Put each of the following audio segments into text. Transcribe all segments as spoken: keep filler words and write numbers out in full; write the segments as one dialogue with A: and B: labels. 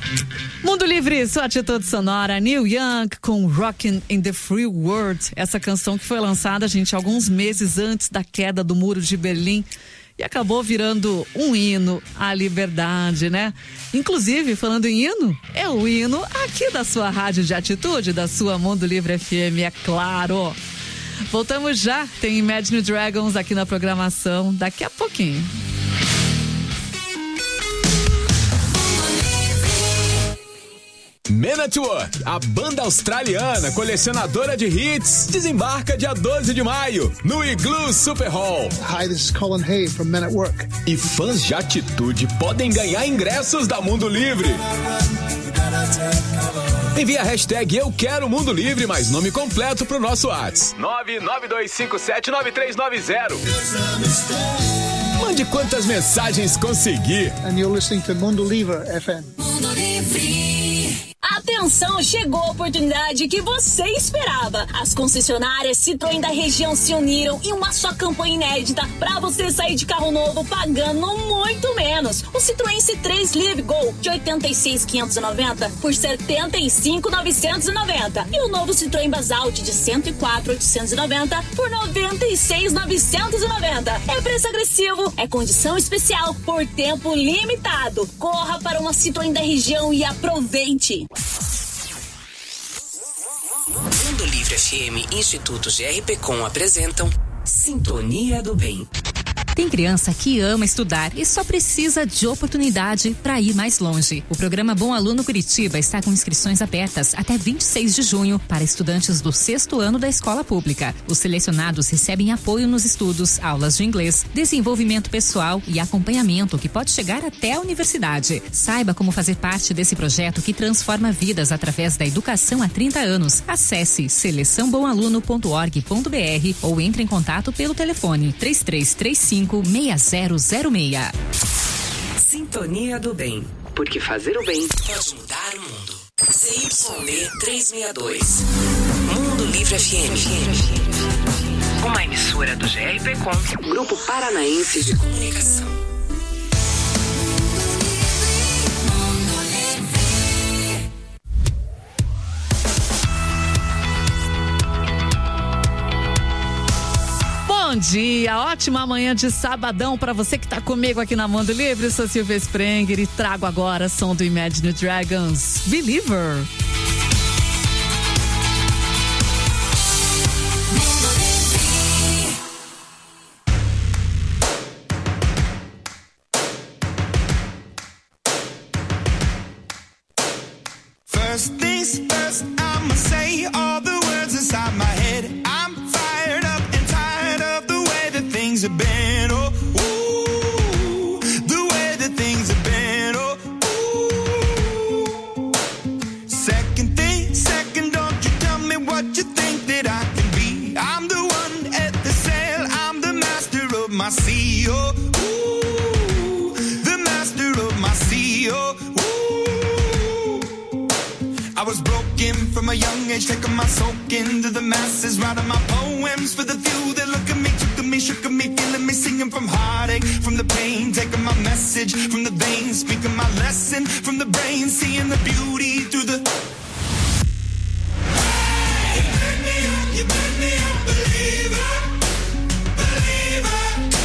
A: Mundo Livre, sua atitude sonora, Neil Young com Rockin' in the Free World. Essa canção que foi lançada, gente, alguns meses antes da queda do Muro de Berlim e acabou virando um hino à liberdade, né? Inclusive, falando em hino, é o hino aqui da sua rádio de atitude, da sua Mundo Livre F M, é claro. Voltamos já, tem Imagine Dragons aqui na programação daqui a pouquinho.
B: Men at Work, a banda australiana colecionadora de hits, desembarca dia doze de maio no Igloo Super Hall.
C: Hi, this is Colin Hay from Men at Work.
B: E fãs de atitude podem ganhar ingressos da Mundo Livre. Envie a hashtag Eu Quero Mundo Livre, mais nome completo pro nosso WhatsApp. nove nove dois cinco sete nove três nove zero. Mande quantas mensagens conseguir.
C: And you're listening to Mundo Livre F M.
D: Mundo Livre. Atenção, chegou a oportunidade que você esperava. As concessionárias Citroën da região se uniram em uma só campanha inédita para você sair de carro novo pagando muito menos. O Citroën C três Live Go de oitenta e seis mil quinhentos e noventa por setenta e cinco mil novecentos e noventa e o novo Citroën Basalt de cento e quatro mil oitocentos e noventa por noventa e seis mil novecentos e noventa. É preço agressivo, é condição especial por tempo limitado. Corra para uma Citroën da região e aproveite.
E: Mundo Livre F M e Instituto G R P Com apresentam Sintonia do Bem.
F: Tem criança que ama estudar e só precisa de oportunidade para ir mais longe. O programa Bom Aluno Curitiba está com inscrições abertas até vinte e seis de junho para estudantes do sexto ano da escola pública. Os selecionados recebem apoio nos estudos, aulas de inglês, desenvolvimento pessoal e acompanhamento que pode chegar até a universidade. Saiba como fazer parte desse projeto que transforma vidas através da educação há trinta anos. Acesse seleção bom aluno ponto org ponto b r ou entre em contato pelo telefone três três três cinco seis zero zero seis.
E: Sintonia do Bem, porque fazer o bem pode mudar o mundo. C Y D trezentos e sessenta e dois, Mundo Livre F M, uma emissora do G R P Com, Grupo Paranaense de Comunicação.
A: Bom dia, ótima manhã de sabadão para você que tá comigo aqui na Mundo Livre. Eu sou Silvia Sprenger e trago agora som do Imagine Dragons, Believer.
G: First things first, I'ma say all the words inside my head. I'm fired up and tired of the way that things have been. Oh, ooh, the way that things have been. Oh, ooh. Second thing, second, don't you tell me what you think that I can be. I'm the one at the sail, I'm the master of my sea. Oh, ooh, the master of my sea. Oh, I was broken from a young age, taking my soak into the masses, writing my poems for the few that look at me, took at me, shook at me, feeling me, singing from heartache, from the pain, taking my message from the veins, speaking my lesson from the brain, seeing the beauty through the... Hey, you burn me up, you burn me up, believer, believer.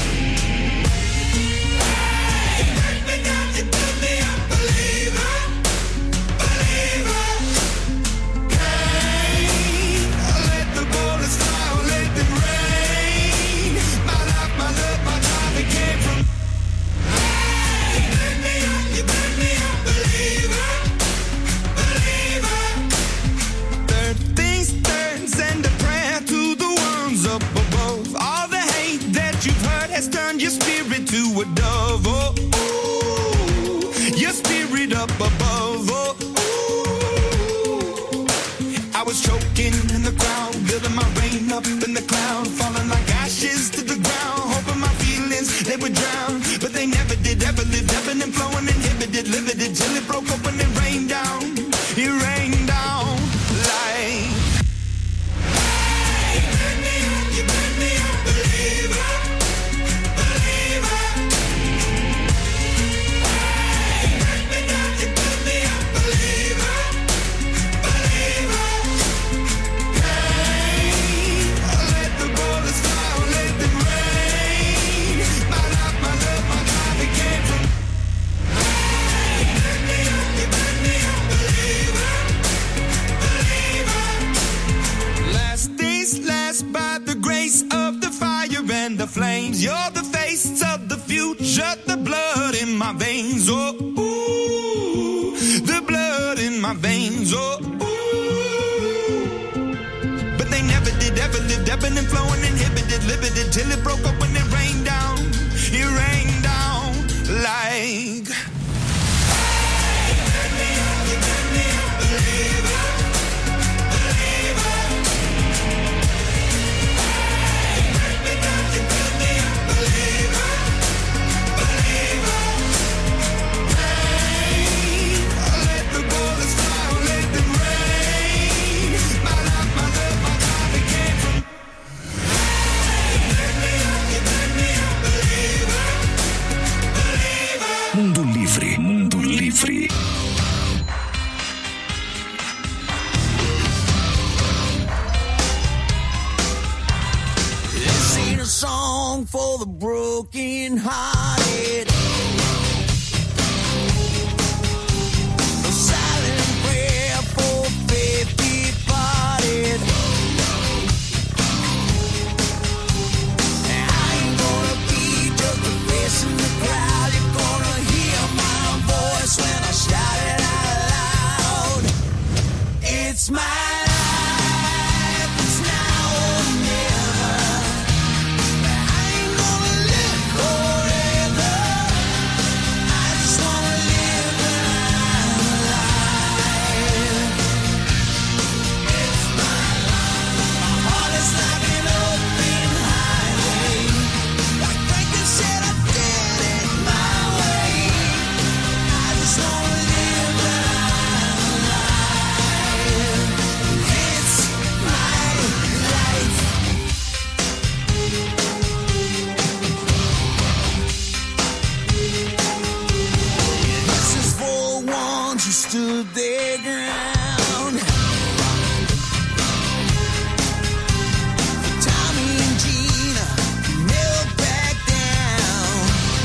G: Hey, you burn me down, you burn me up, believer, believer. Turn your spirit to a dove, oh, ooh, your spirit up above, oh, ooh. I was choking in the crowd, building my rain up in the cloud, falling like ashes to the ground, hoping my feelings, they would drown, but they never did, ever lived, ebbing and flowing, inhibited, limited, till it broke up when it rained down, it rained down like... Hey, you burn me up, you burn me up, believer. Believer. Hey, you burn me down, you burn me up, you're the face of the future, the blood in my veins, oh, ooh, the blood in my veins, oh, ooh. But they never did, ever lived, ebbing and flowing, inhibited, limited, till it broke up when it rained down, it rained down like...
B: Mundo Livre, Mundo Livre.
G: This ain't a song for the broken hearted. A silent prayer for faith departed. I ain't gonna be just a face in the crowd. You're gonna hear my voice when I shout it out loud. It's my life, it's now or never. I ain't gonna live forever. I just wanna live when I'm alive. It's my life. My heart is like an open highway. Like Franklin said, I did it my way. I just wanna live when I'm alive. It's my life. This is for ones who stood their ground. Tommy and Gina never back down.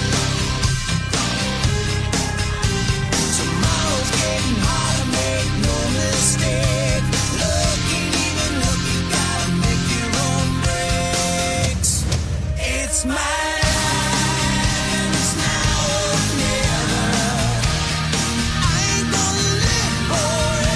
G: Tomorrow's getting harder, make no mistake. Looking, even looking, gotta make your own breaks. It's my life, it's now or never. I ain't gonna live forever.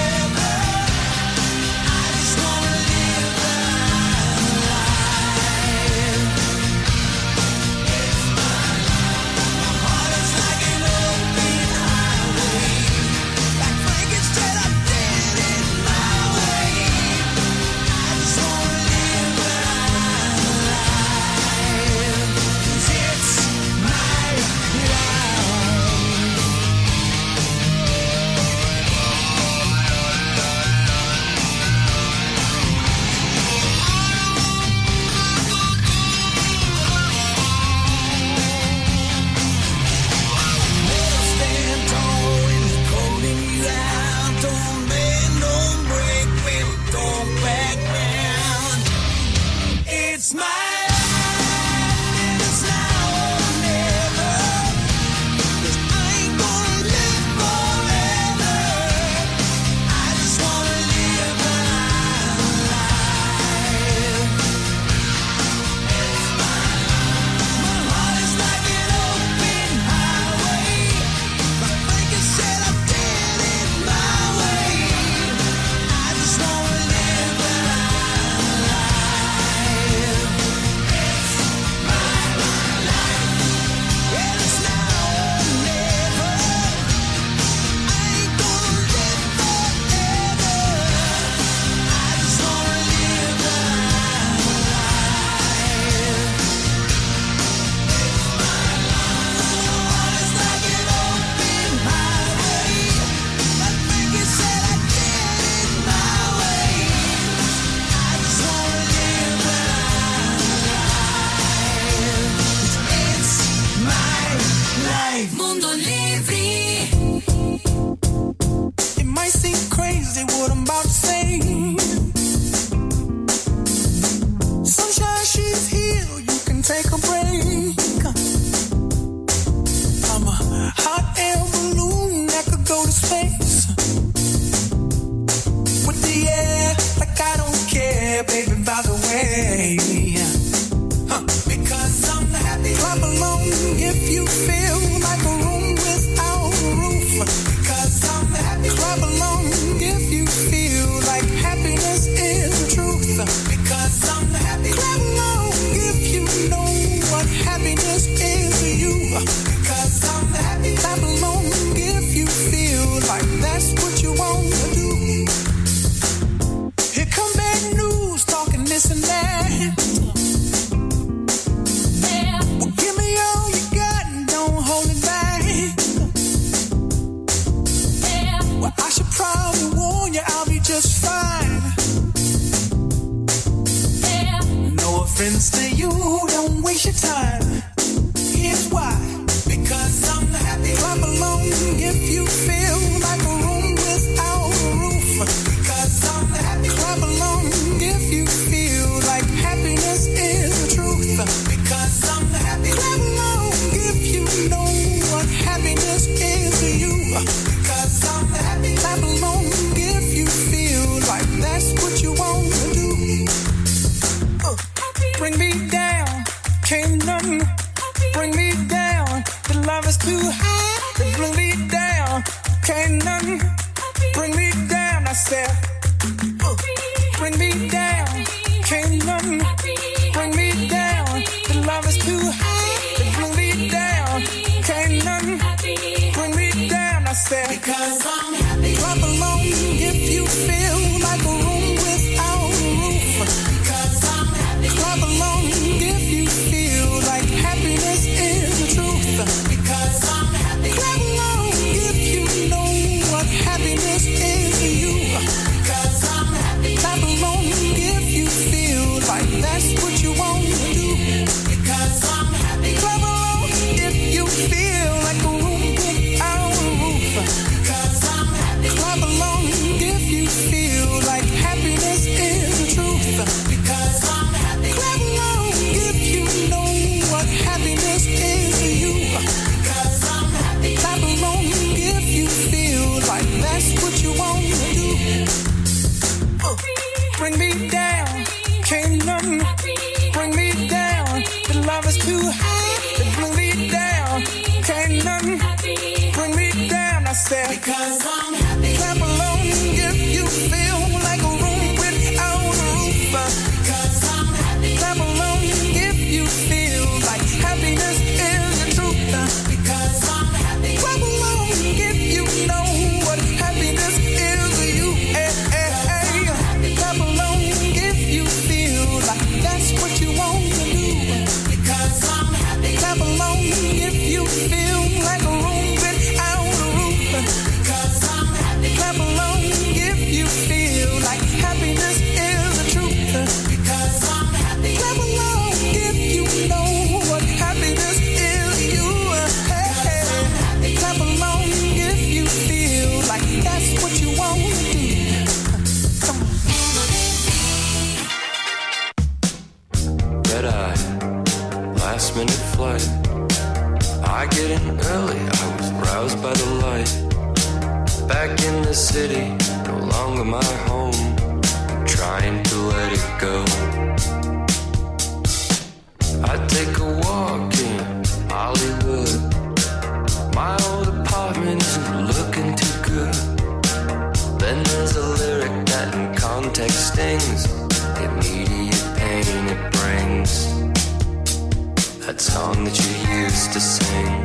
G: just fine. Yeah. No offense to you, don't waste your time. Here's why. Because I'm happy. Clap along if you feel like a room without a roof. Because I'm happy. Clap along if you feel like happiness is the truth. Because I'm happy. Clap along if you know what happiness is to you. Because I'm happy. Clap along if you feel like that's what you want to do. Uh, bring me down, can't nothing bring me down. The love is too high to bring me down. Can't nothing bring me down. I said, uh, bring me down. Can't nothing bring me down. The love is too high to bring me down. Can't nothing bring me down. I said, because I'm happy. Clap along if you feel like a room without a roof. Because I'm happy. Clap along if you feel like happiness is the truth. Because I'm happy. Clap along if you know what happiness is to you. Because I'm happy. Clap along if you feel like that's what you want to do. Because I'm happy. Clap along if you feel like a room without a roof. Because I'm happy. Clap along if you feel like happiness is the truth. Because I'm happy. Clap along if you know what happiness is to you. Because I'm happy. Clap along if you feel like that's what you want to do. Uh, bring me down, can't nothing bring me down. The love is too high to bring me down. Can't nothing bring me down. I said, because I'm happy. Clap along if you feel like a room without a roof. Because I'm happy. Clap along if you feel like happiness is the truth. Because I'm happy. Clap along if you know what happiness is to you. Hey, hey, hey. Clap along if you feel like that's what you want to do. Because I'm happy. Clap along if you feel like a room without a roof. Because I'm happy. Clap along if you feel like happiness is the truth. Because I'm happy. Clap along if you know what happiness is to you. Hey, hey. Clap along if you feel like that's what you want to do. Come on.
H: Red eye, last minute flight. I get in early, I was roused by the light. Back in the city, no longer my home. I'm trying to let it go. I take a walk in Hollywood. My old apartment isn't looking too good. Then there's a lyric that in context stings. Immediate pain it brings. That song that you used to sing.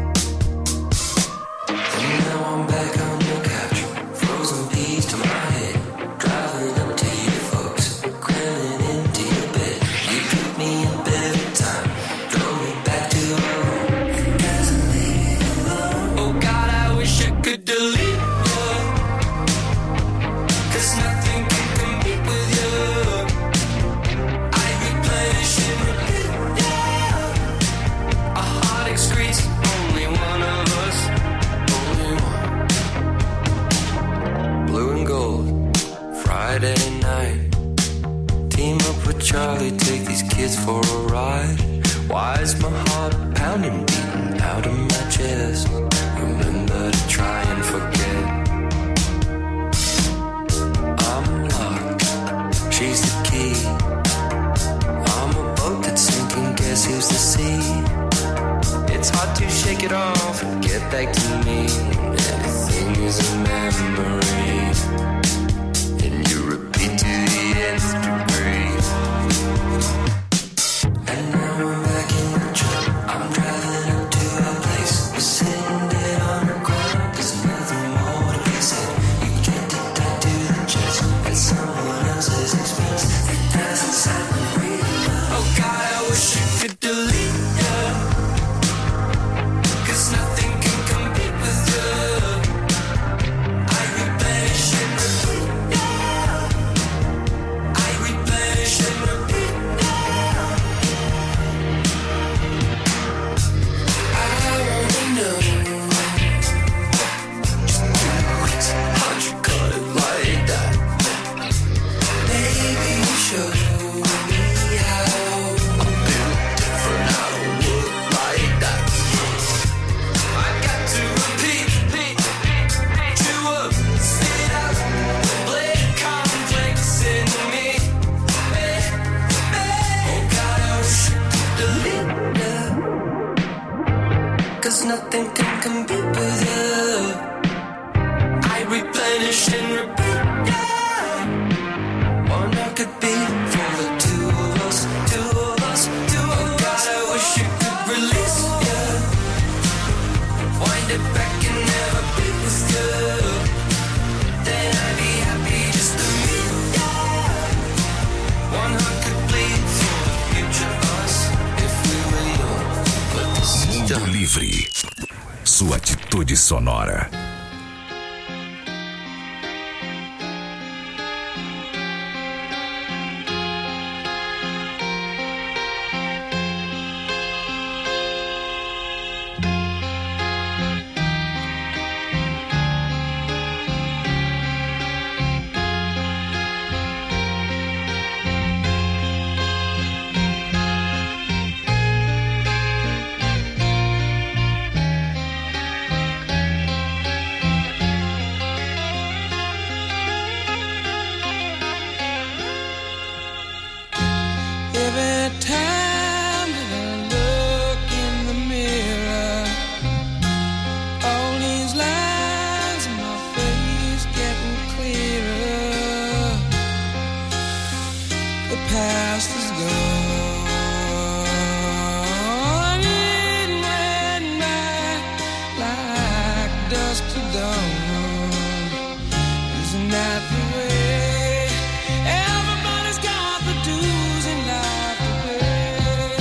H: And now I'm back on your couch, frozen peas to my head, driving up to you folks, cramming into your bed. You took me a bit of time, drove me back to your home. You guys are leaving alone. Oh God, I wish I could delete you, 'cause nothing can compete with you. I replenish and repeat, yeah. A heart excretes only one of us, only one. Blue and gold, Friday night. Team up with Charlie, take these kids for a ride. Why is my heart pounding, beating out of my chest? Remember to try and forget. I'm locked, she's the key. I'm a boat that's sinking, guess who's the sea? It's hard to shake it off and get back to me. Everything is a memory, and you repeat to the nth degree. And now I'm back in the truck. I'm driving up to a place. We're sitting dead on the ground. There's nothing finish and repeat. Yeah. One night could be for the two of us, two of us, two of us. God, I wish you could release, yeah. Wind it back and never be with you. Then I'd be happy just to meet, yeah. One heart could bleed for the future us if we were young. But this is
I: Mundo
H: done.
I: Livre. Sua atitude sonora.
H: Every time that I look in the mirror, all these lines in my face getting clearer. The past is gone, it went by like dusk to dawn. Isn't that the way? Everybody's got the dues in life to pay.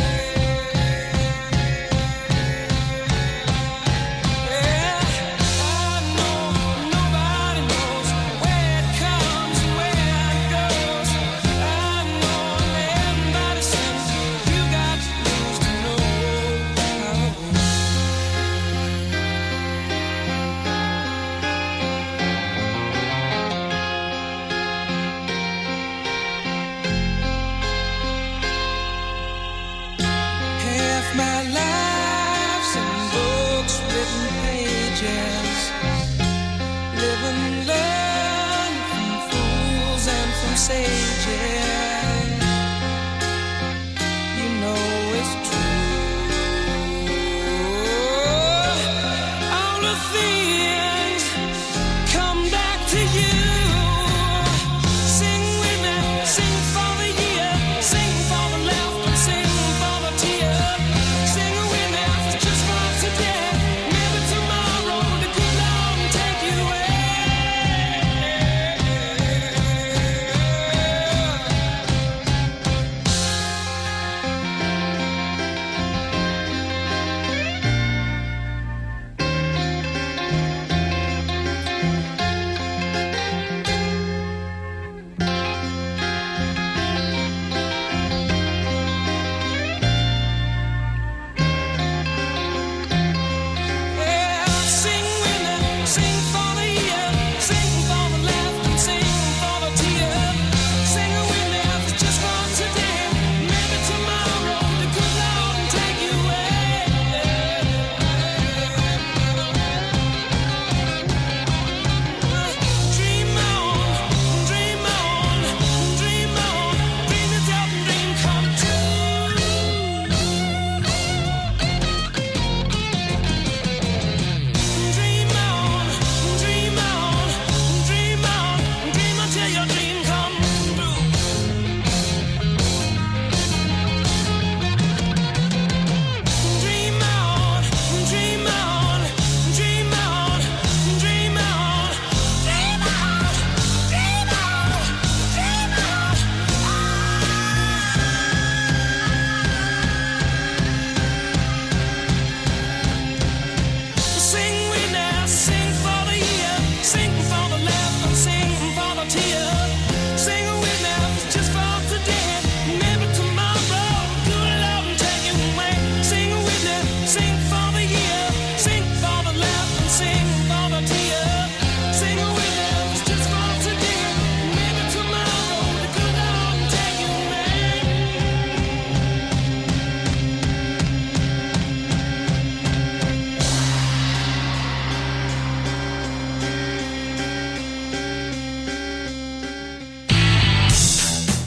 H: Yeah, I know nobody knows where it comes and where it goes. I know everybody says you got to lose to know how it goes.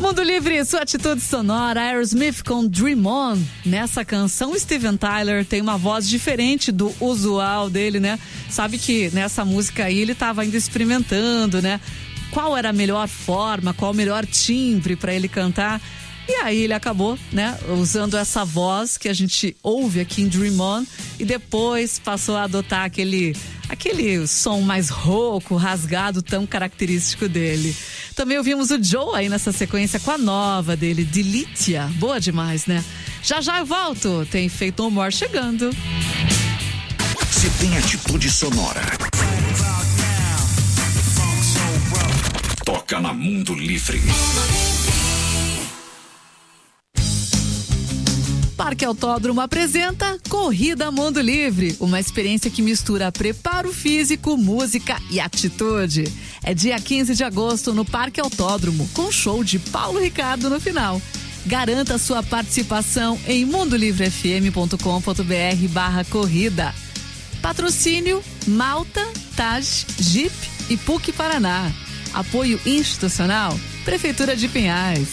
A: Mundo Livre, sua atitude sonora, Aerosmith com Dream On. Nessa canção, Steven Tyler tem uma voz diferente do usual dele, né? Sabe que nessa música aí ele tava ainda experimentando, né? Qual era a melhor forma, qual o melhor timbre para ele cantar. E aí ele acabou, né, usando essa voz que a gente ouve aqui em Dream On e depois passou a adotar aquele, aquele som mais rouco, rasgado, tão característico dele. Também ouvimos o Joe aí nessa sequência com a nova dele, Delitia. Boa demais, né? Já já eu volto, tem Feito No More chegando.
I: Se tem atitude sonora, toca na Mundo Livre.
A: Parque Autódromo apresenta Corrida Mundo Livre, uma experiência que mistura preparo físico, música e atitude. É dia quinze de agosto no Parque Autódromo, com show de Paulo Ricardo no final. Garanta sua participação em mundolivrefm.com.br barra corrida. Patrocínio Malta, Taj, Jeep e P U C Paraná. Apoio institucional, Prefeitura de Pinhais.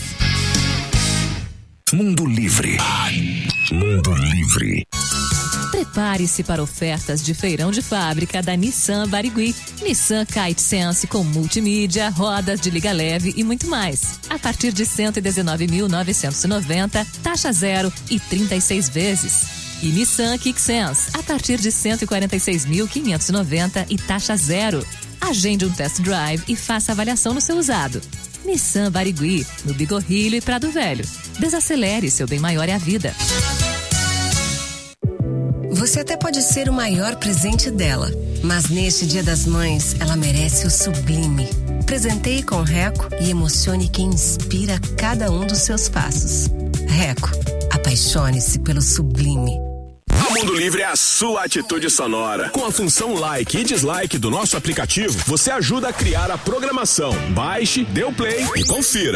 I: Mundo Livre. Mundo Livre.
F: Prepare-se para ofertas de feirão de fábrica da Nissan Barigui. Nissan Kite Sense com multimídia, rodas de liga leve e muito mais. A partir de cento e dezenove mil novecentos e noventa, taxa zero e trinta e seis vezes. E Nissan Kick Sense a partir de cento e quarenta e seis mil quinhentos e noventa e taxa zero. Agende um test drive e faça avaliação no seu usado. Nissan Barigui, no Bigorrilho e Prado Velho. Desacelere, seu bem maior é a vida.
J: Você até pode ser o maior presente dela, mas neste Dia das Mães, ela merece o sublime. Presenteie com Reco e emocione quem inspira cada um dos seus passos. Reco, apaixone-se pelo sublime.
B: A Mundo Livre é a sua atitude sonora. Com a função like e dislike do nosso aplicativo, você ajuda a criar a programação. Baixe, dê o play e confira.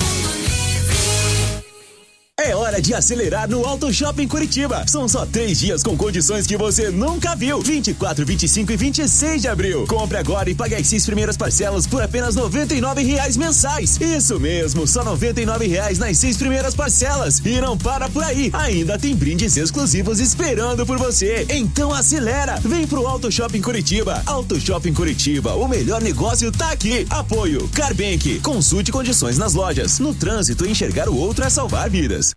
K: É hora de acelerar no Auto Shopping Curitiba. São só três dias com condições que você nunca viu. vinte e quatro, vinte e cinco e vinte e seis de abril. Compre agora e pague as seis primeiras parcelas por apenas noventa e nove reais mensais. Isso mesmo, só noventa e nove reais nas seis primeiras parcelas. E não para por aí. Ainda tem brindes exclusivos esperando por você. Então acelera. Vem pro Auto Shopping Curitiba. Auto Shopping Curitiba, o melhor negócio tá aqui. Apoio Carbank. Consulte condições nas lojas. No trânsito, enxergar o outro é salvar vidas.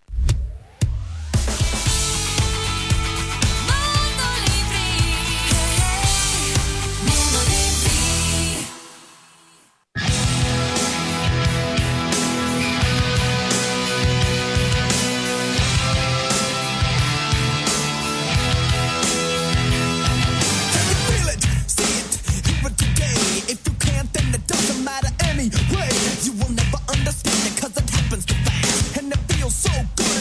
G: You will never understand it cause it happens too fast. And it feels so good.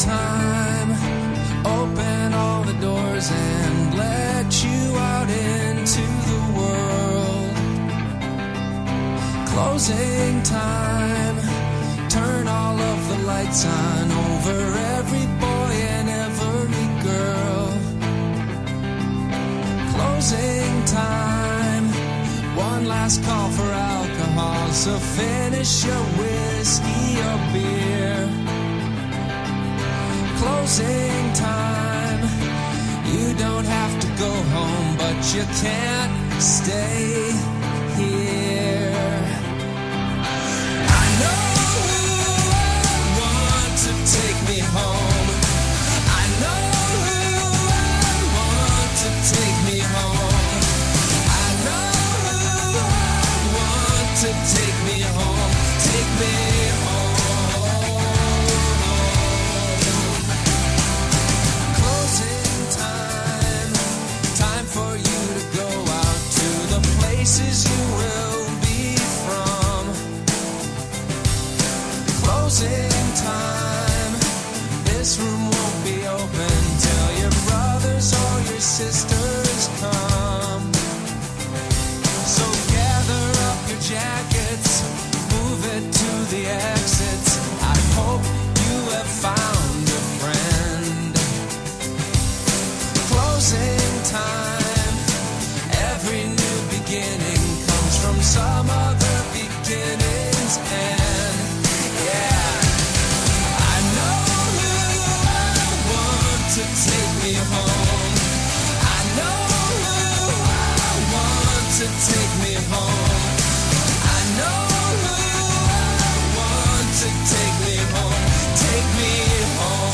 H: time, open all the doors and let you out into the world. Closing time, turn all of the lights on over every boy and every girl. Closing time, one last call for alcohol, so finish your whiskey or beer. Closing time, you don't have to go home, but you can't stay here. I know who I want to take me home. I know who I want to take me home. I know who I want to take me home. Take me home. Closing time, time for you to go out to the places you will be from. Closing time, this room won't be open till your brothers or your sisters come. So gather up your jackets, move it to the exits. I hope you have found a friend. Closing time, every new beginning comes from some other beginning's end. Yeah, I know who I want to take me home. I know who I want to take me home. I know who I want to take me home. Take me home.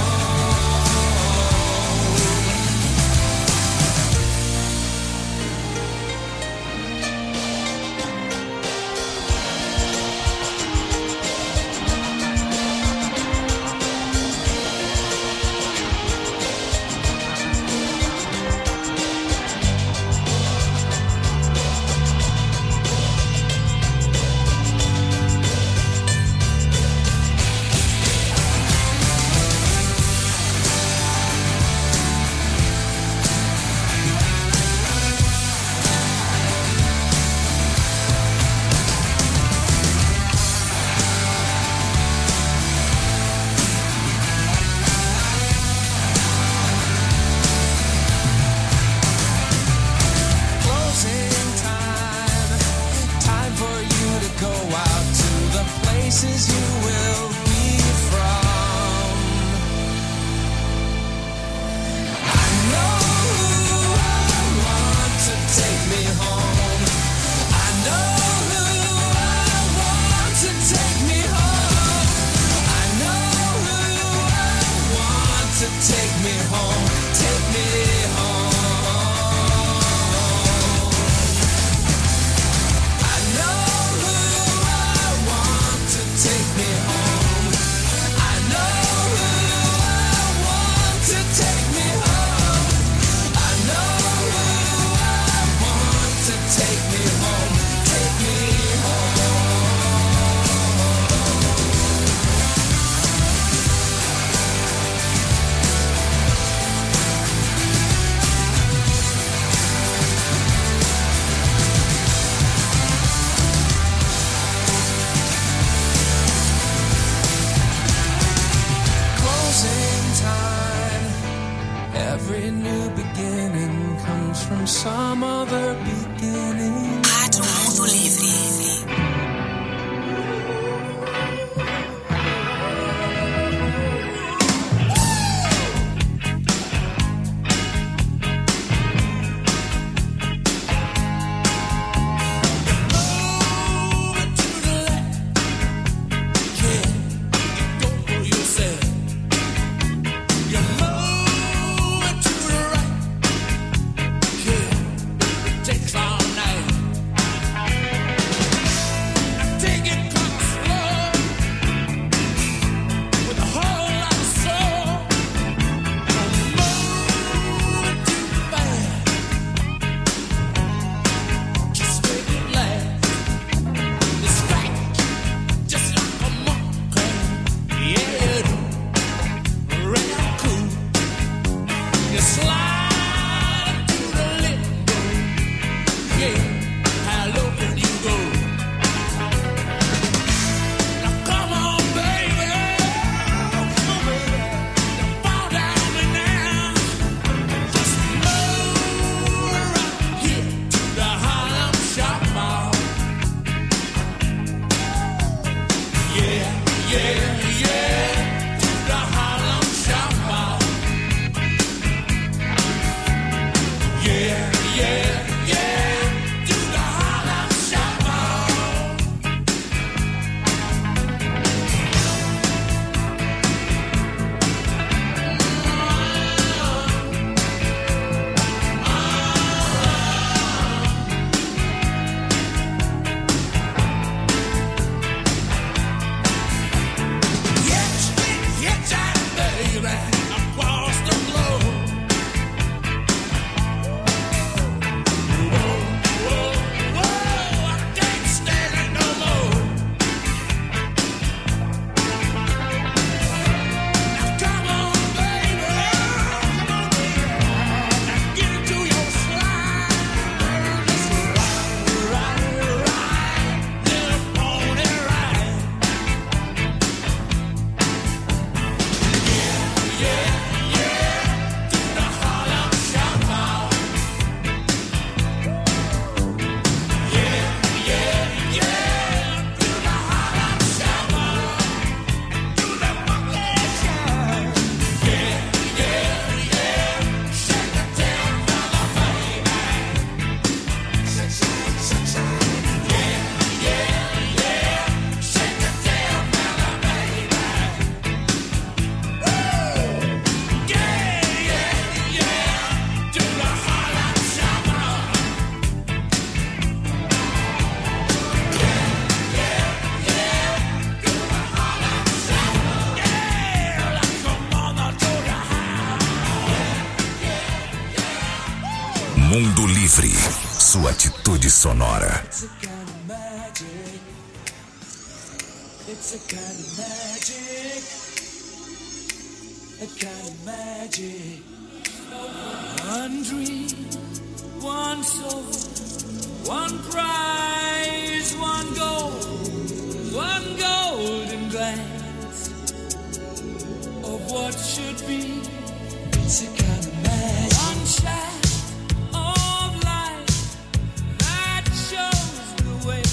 H: Closing time, time for you to go out to the places you will be from. I know who I want to take me home. I know who I want to take me home. I know who I want to take me home. Take me home. I know who I want to take me
I: Mundo Livre. Sua atitude sonora.
G: It's a kind of magic, a kind of magic. One dream, one soul, one prize, one goal, one golden glance of what should be. It's a kind of magic. One shot of light that shows the way.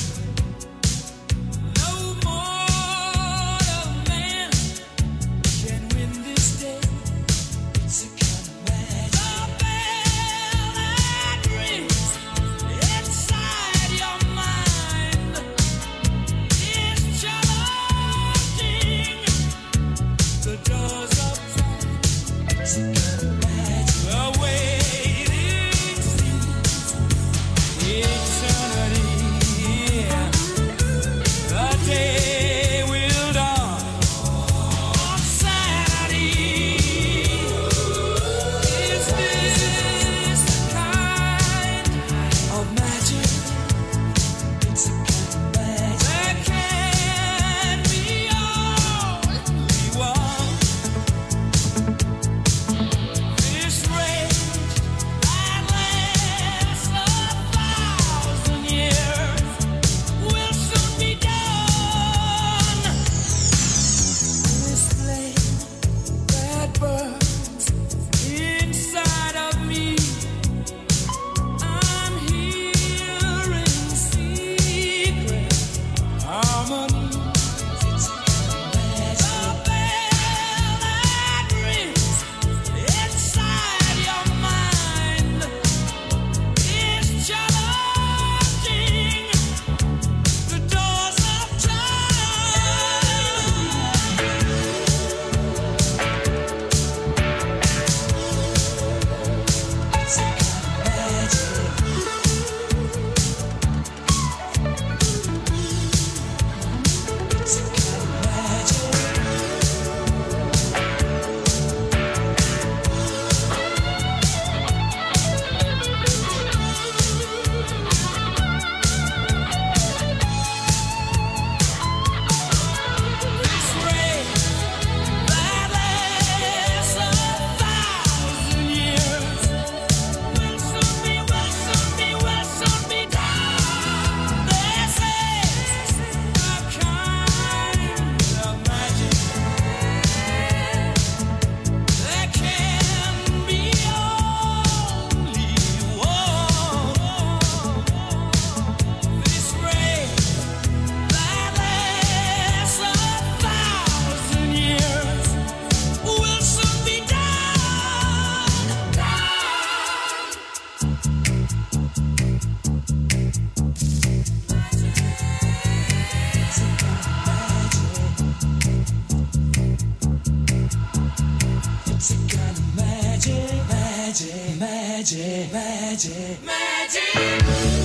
G: Magic, magic, magic.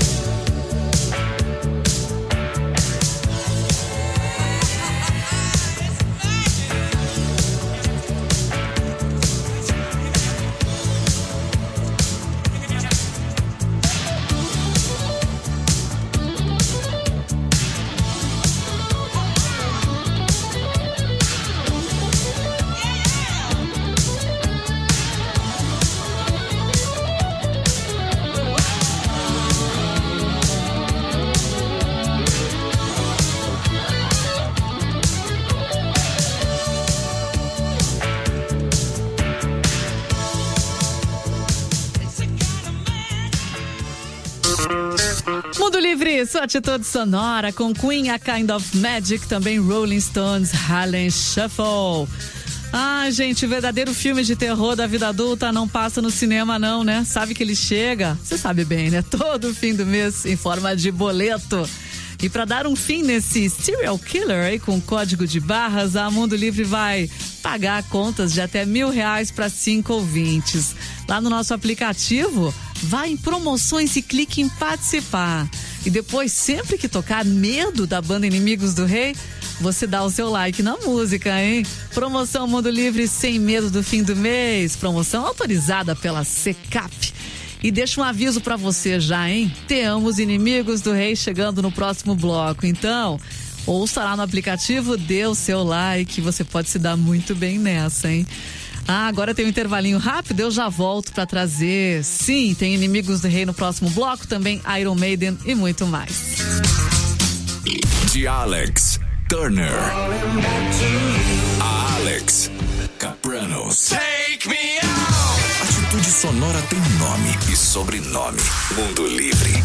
A: Mundo Livre, sua atitude sonora com Queen, A Kind of Magic, também Rolling Stones, Harlem Shuffle. Ah, gente, verdadeiro filme de terror da vida adulta não passa no cinema não, né? Sabe que ele chega, você sabe bem, né? Todo fim do mês em forma de boleto. E para dar um fim nesse serial killer aí com código de barras, a Mundo Livre vai pagar contas de até mil reais para cinco ouvintes. Lá no nosso aplicativo, vai em promoções e clique em participar. E depois, sempre que tocar Medo da banda Inimigos do Rei, você dá o seu like na música, hein? Promoção Mundo Livre sem medo do fim do mês. Promoção autorizada pela Secap. E deixa um aviso pra você já, hein? Temos Inimigos do Rei chegando no próximo bloco. Então, ouça lá no aplicativo, dê o seu like, você pode se dar muito bem nessa, hein? Ah, agora tem um intervalinho rápido, eu já volto pra trazer. Sim, tem Inimigos do Rei no próximo bloco, também Iron Maiden e muito mais.
I: De Alex Turner. A Alex Capranos.
B: Take me out!
I: Atitude Sonora tem nome e sobrenome. Mundo Livre.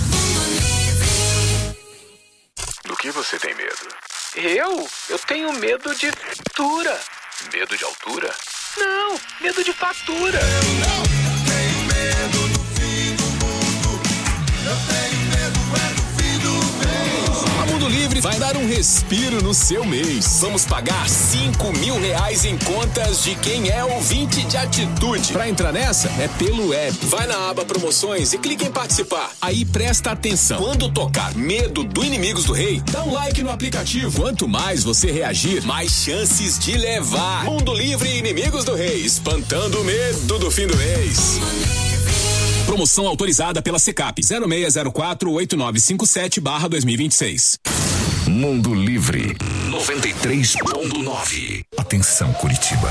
B: Do que você tem medo? Eu? Eu tenho medo de altura. Medo de altura? Não, medo de fatura. Eu não tenho medo do fim do mundo. Eu tenho medo é do fim do mês. A Mundo Livre vai dar um respiro no seu mês. Vamos pagar cinco mil reais em contas de quem é ouvinte de atitude. Pra entrar nessa, é pelo app. Vai na aba promoções e clica em participar. Aí presta atenção. Quando tocar Medo do Inimigos do Rei, dá um like no aplicativo. Quanto mais você reagir, mais chances de levar. Mundo Livre e Inimigos do Rei, espantando o medo do fim do mês. Promoção autorizada pela Secap zero seis zero quatro oito nove cinco sete barra dois mil e vinte e seis.
I: Mundo Livre noventa e três ponto nove. Atenção, Curitiba.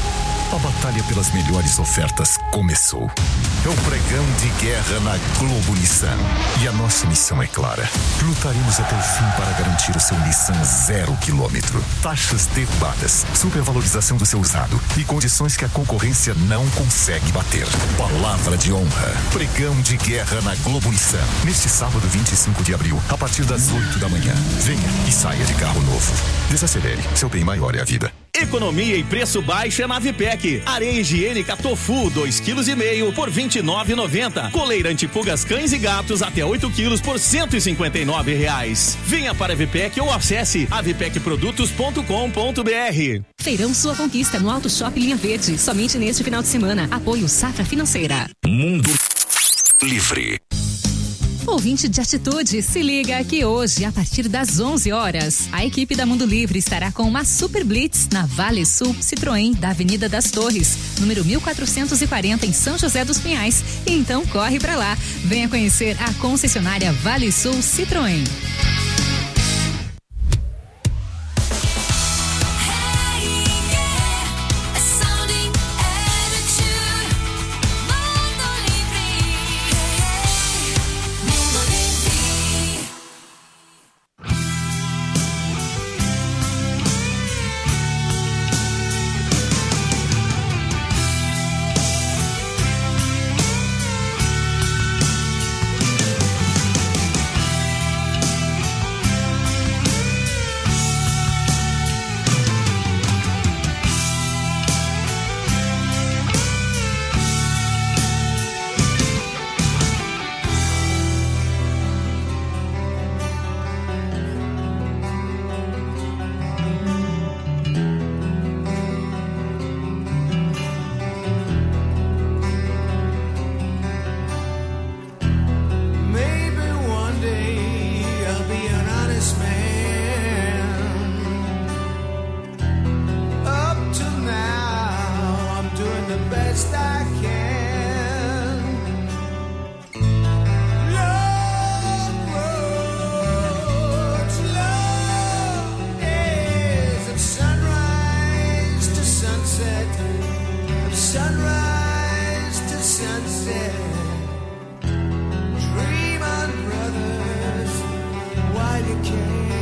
I: A batalha pelas melhores ofertas começou. É o pregão de guerra na Globo Nissan. E a nossa missão é clara. Lutaremos até o fim para garantir o seu Nissan zero quilômetro. Taxas derrubadas, supervalorização do seu usado e condições que a concorrência não consegue bater. Palavra de honra. Pregão de guerra na Globo Nissan. Neste sábado, vinte e cinco de abril, a partir das oito da manhã. Venha e saia de carro novo. Desacelere. Seu bem maior é a vida.
L: Economia e preço baixo é na Vipec. Areia higiênica Tofu, dois vírgula cinco quilos por vinte e nove reais e noventa centavos. Coleira antipulgas cães e gatos até oito quilos por cento e cinquenta e nove reais. Venha para a Vipec ou acesse a vipec produtos ponto com ponto br.
F: Feirão Sua Conquista no Auto Shop Linha Verde. Somente neste final de semana. Apoio Safra Financeira.
I: Mundo Livre.
F: Ouvinte de atitude, se liga que hoje, a partir das onze horas, a equipe da Mundo Livre estará com uma Super Blitz na Vale Sul Citroën, da Avenida das Torres, número mil quatrocentos e quarenta, em São José dos Pinhais. Então corre pra lá. Venha conhecer a concessionária Vale Sul Citroën.
G: Dream on, brothers, while you can.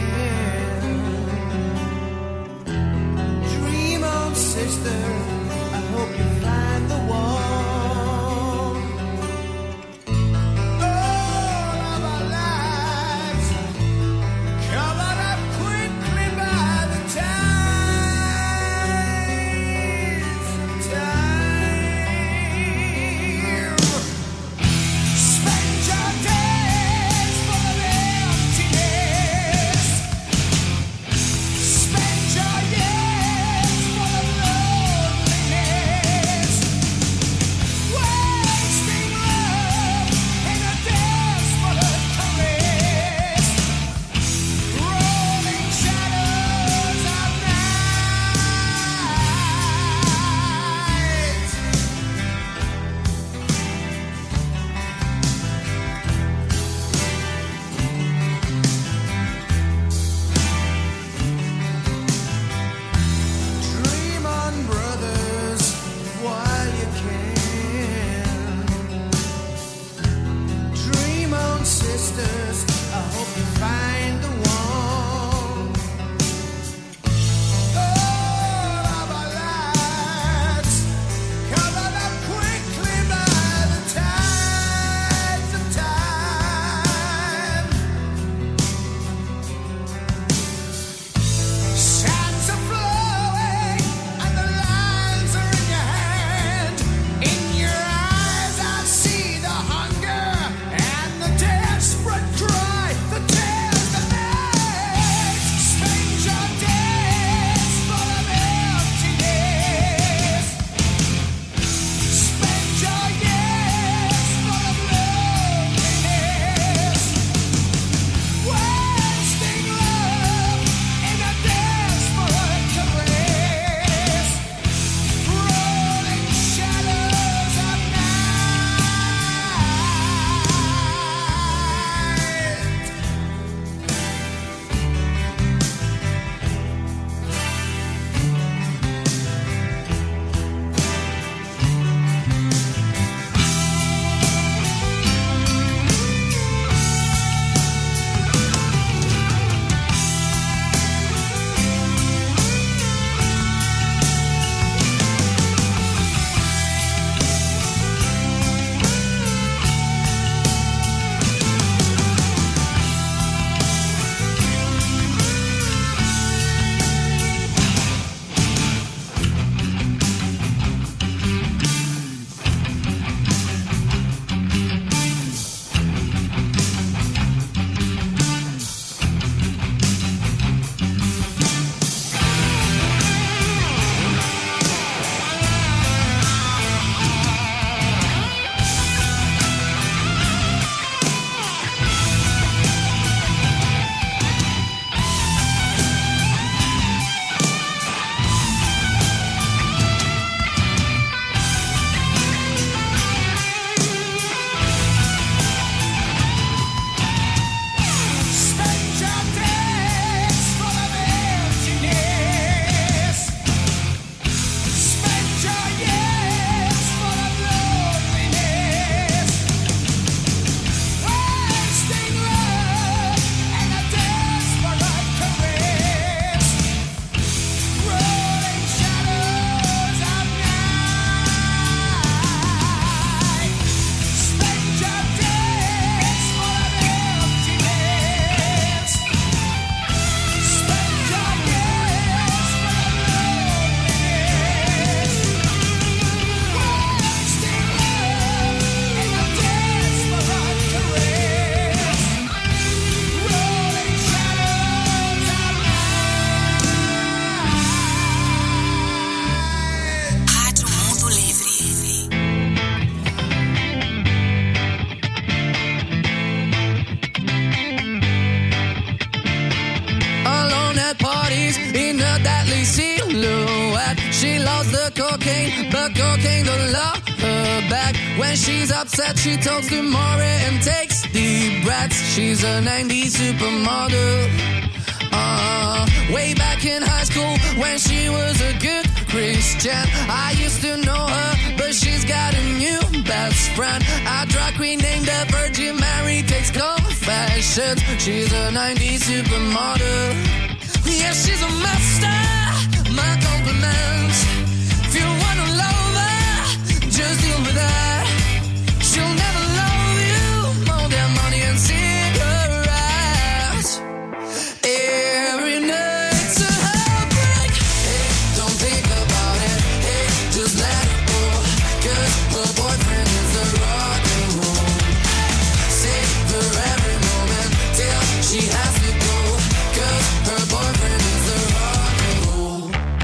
M: her cocaine, but cocaine don't love her back. When she's upset, she talks to Maury and takes deep breaths. She's a nineties supermodel. Uh, way back in high school when she was a good Christian, I used to know her, but she's got a new best friend. A drag queen named the Virgin Mary takes confessions. She's a nineties supermodel. Yeah, she's a master. My compliments. If you wanna love her, just deal with her. She'll never love you more than money and cigarettes. Every night's a heartbreak. Hey, don't think about it. Hey, just let it go. Cause her boyfriend is a rock and roll. Save her every moment till she has to go. Cause her boyfriend is a rock and roll.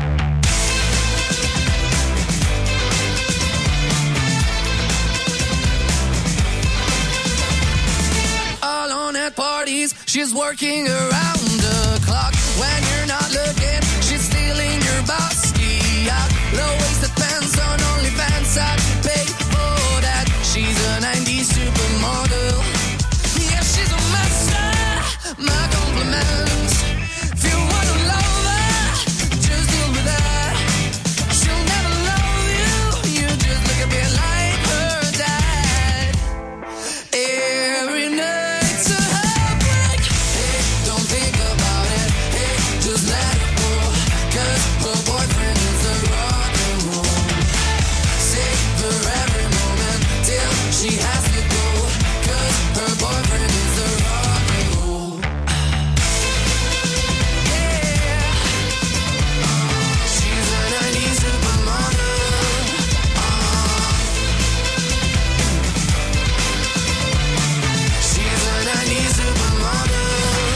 M: Alone at parties, she's working around the clock. When you're not looking, she's stealing your bossy out. Low-waisted pants on OnlyFans, I'd pay for that. She's a nineties supermodel. Yeah, she's a master. My compliments. If you wanna love her, just deal with her. She'll never love you. You just look a bit like her dad. Every night's a heartbreak. Hey, don't think about it. Hey, just let it go. Cause her boyfriend is a rock and roll. Save her every moment till she has to go. Cause her boyfriend is a rock and roll. Yeah. She's a nineties supermodel. She's a nineties supermodel.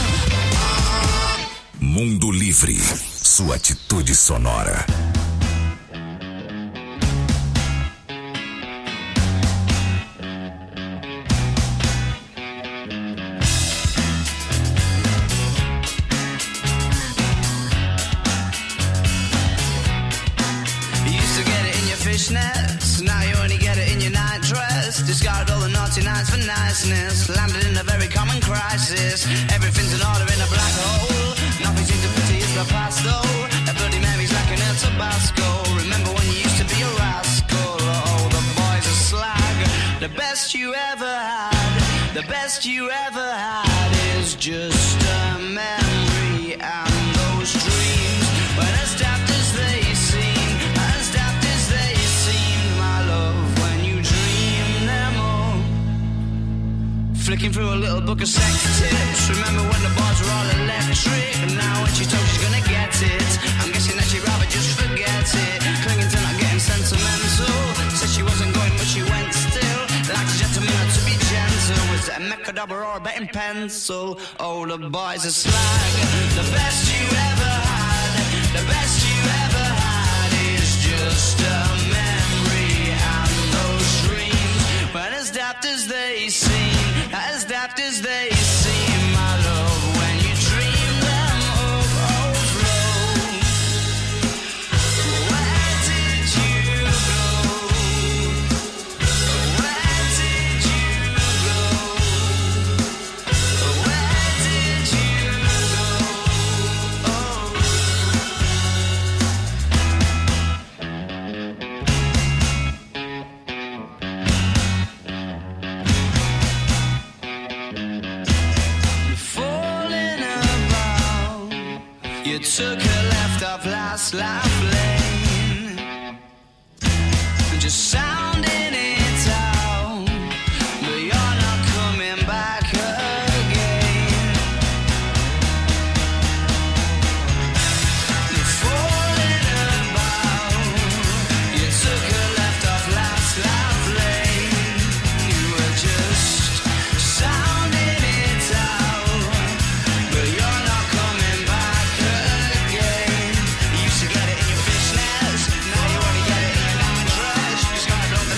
I: Mundo Livre, sua atitude sonora.
N: You used to get it in your fishnets, now you only get it in your night dress. Discarded all the naughty nights for niceness, landed in a very common crisis. Everything's in order in a black hole, nothing seems to pity is the past though. A Bloody Mary's like an El Tabasco. Remember when you used to be a rascal? Oh, the boys are slag. The best you ever had, the best you ever had is just a memory. And those dreams, when as daft as they seem, as daft as they seem, my love, when you dream them all. Flicking through a little book of sex tips. Remember when the bars were all electric? And now when she told she's gonna get it, I'm guessing that she'd rather just forget it. Clinging to not getting sentimental. Said she wasn't going but she went still. Like a gentleman had to be gentle. Was it a Mechadabra or a betting pencil? Oh, the boys are slag. The best you ever had, the best you ever had is just a memory. And those dreams, but as daft as they seem, as daft as they seem, my love, when you dream them up, oh, flow. Where did you go? Where did you go? Where did you go? Oh. Falling about, you took a left off last life lane, just sounding it out, but you're not coming back again. Falling about, you took a left off last life lane, you were just sounding it out, but you're not coming back again. You used to get it in your fishnets, now you only get it in your night dress. Discarded all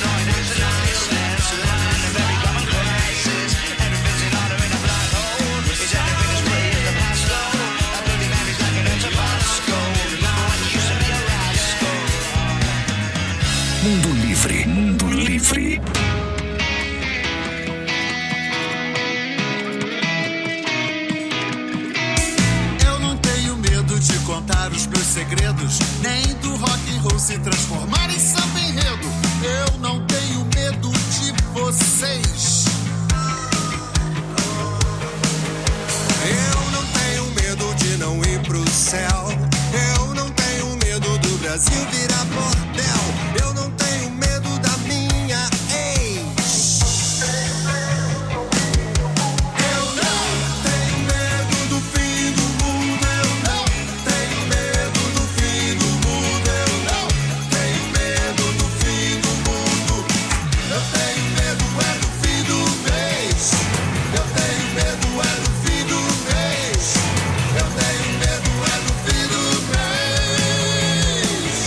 O: contar os meus segredos, nem do rock and roll se transformar em samba enredo. Eu não tenho medo de vocês. Eu não tenho medo de não ir pro céu. Eu não tenho medo do Brasil virar bordel. Eu não tenho medo da minha ex. Eu não tenho medo do fim do mundo. Eu não tenho medo do fim do mundo. Eu não tenho medo do fim do mundo. Eu tenho medo é do fim do mês. Eu tenho medo é do fim do mês. Eu tenho medo é do fim do mês.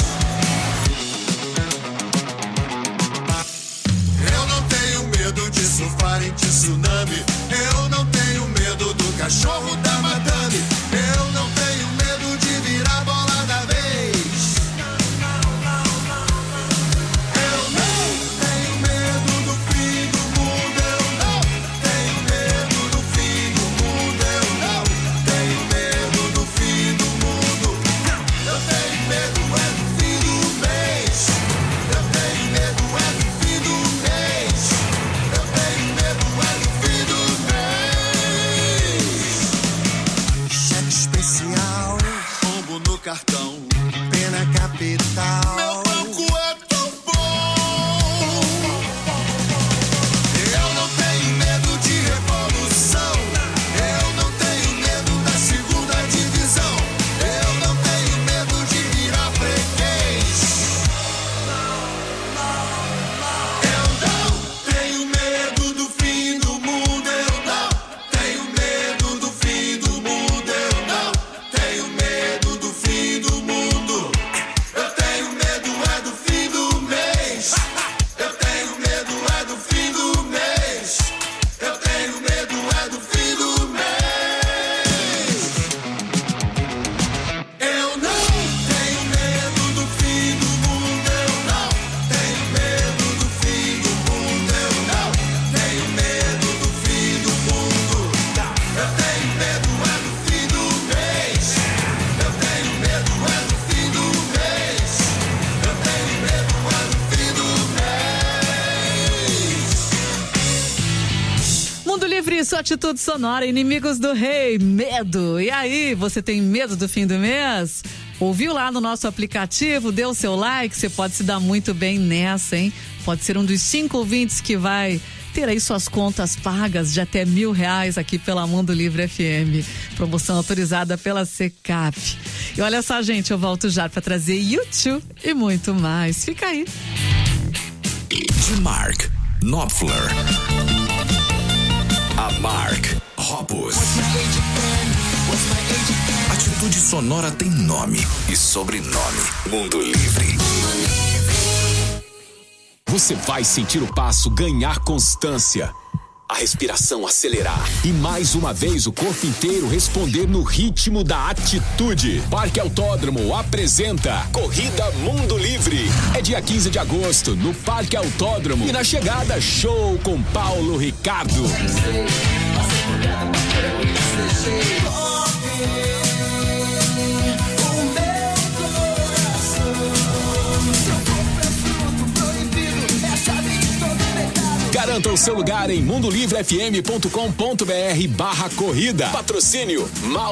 O: Eu não tenho medo de surfar em tsunami. Eu não tenho medo do cachorro da madame. Eu não tenho medo de virar bola da vez. Eu não tenho medo do fim do mundo. Eu não tenho medo do fim do mundo. Eu não tenho medo do fim do mundo. Eu tenho medo é do fim do mês. Eu tenho medo é do fim do mês. Eu tenho medo é do fim do mês. Cheque especial, rombo no cartão, pena capital. Meu banco é tão bom. Eu não tenho medo de revolução. Eu não tenho medo da segunda divisão. Eu não tenho medo de virar freguês. Eu não tenho medo do fim do mundo. Eu não tenho medo do fim do mundo. Eu não tenho medo do fim do mundo. Eu tenho medo é do fim do mês. Eu tenho medo é do fim do mês. Eu tenho medo é do fim do mês. Eu não tenho medo do fim do mundo. Eu não tenho medo do fim do mundo. Eu não tenho medo do fim do mundo. Eu tenho medo é do fim do mês. Eu tenho medo é do fim do mês. Eu tenho medo é do fim do mês.
A: Mundo Livre, sua atitude sonora, inimigos do rei, medo. E aí, você tem medo do fim do mês? Ouviu lá no nosso aplicativo, deu o seu like, você pode se dar muito bem nessa, hein? Pode ser um dos cinco ouvintes que vai ter aí suas contas pagas de até mil reais aqui pela Mundo Livre F M. Promoção autorizada pela Secap. E olha só, gente, eu volto já para trazer YouTube e muito mais. Fica aí.
I: De Mark Knopfler. A Mark Hoppus. Atitude sonora tem nome e sobrenome. Mundo Livre. Você vai sentir o passo ganhar constância, a respiração acelerar e mais uma vez o corpo inteiro responder no ritmo da atitude. Parque Autódromo apresenta Corrida Mundo Livre. É dia quinze de agosto no Parque Autódromo e na chegada show com Paulo Ricardo. Garanta o seu lugar em mundo livre f m ponto com ponto b r barra corrida. Patrocínio Mal